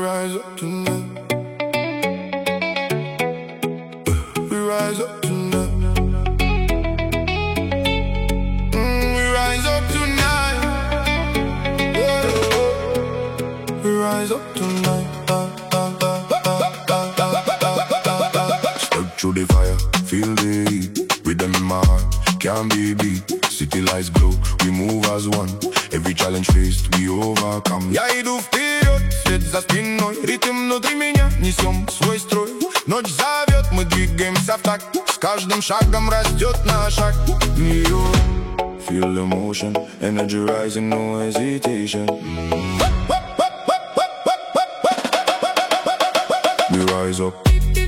rise up tonight. We rise up tonight. We rise up tonight. Yeah. We rise up tonight. Step through the fire, feel the heat. Rhythm in my heart, can't be beat. City lights glow, we move as one. Every challenge faced, we overcome. Я иду вперед, свет за спиной. Ритм внутри меня, несем свой строй. Ночь зовет, мы двигаемся в такт. С каждым шагом растет наш шаг. Feel the motion, energy rising, no hesitation. We rise up.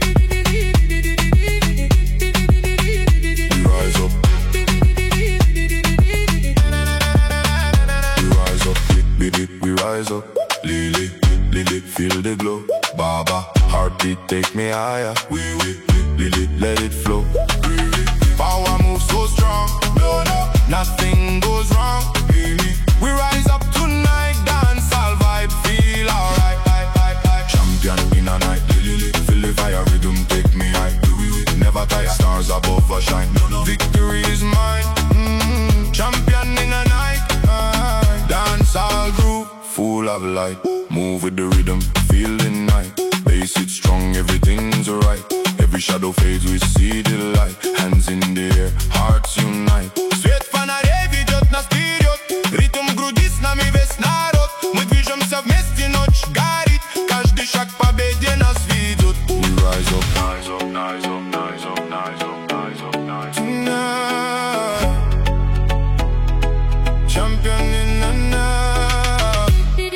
We rise up, Lily, Lily, feel the glow. Baba, heartbeat take me higher. We, Lily, let it flow. Power moves so strong, no, no, nothing goes wrong. We rise up tonight, dance all vibe, feel alright. Champion in a night, Lily, feel the fire rhythm take me high. We never tire, stars above us shine. Victory is mine. Champion in a night. Dance all groove, full of light. Move with the rhythm, feel the night. Bass it strong, everything's alright. Every shadow fades, we see the light. Hands in the air, hearts unite. Свет фонарей ведет нас вперед. Ритм в груди, с нами весь народ. Мы движемся вместе, ночь горит. Каждый шаг к победе нас ведет. We rise up, rise up, rise up, rise up, rise up, rise up, rise up. Tonight, champion in the night.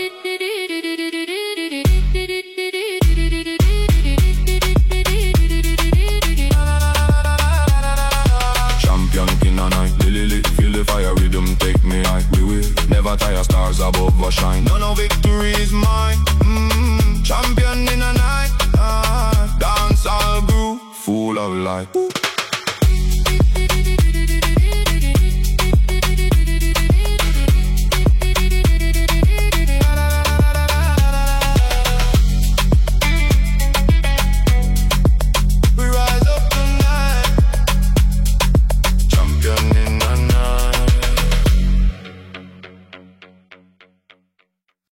Champion in the night, Lily, feel the fire rhythm take me high. We will never tire, stars above us shine. No victory is mine. Champion in the night. Dance all groove, full of light.